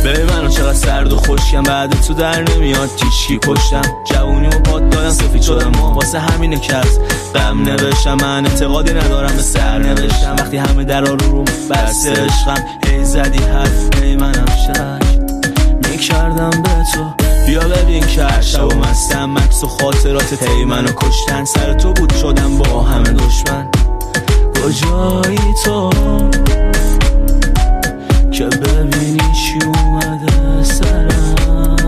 ببین منو چقدر سرد و خشکم، بعد تو در نمیاد تیشکی کشتم، جوونیمو پاد دادم سفید شدم و واسه همینه که از غم نوشتم. من اعتقادی ندارم به سر نوشتم، وقتی همه درا رو بسته عشقم، هی زدی حرف هی منم شک میکردم به تو. بیا ببین که هر شب و مستم، مکس و خاطرات هی منو کشتن، سر تو بود شدم با همه دشمن. کجایی تو که ببینی چی اومده سرم؟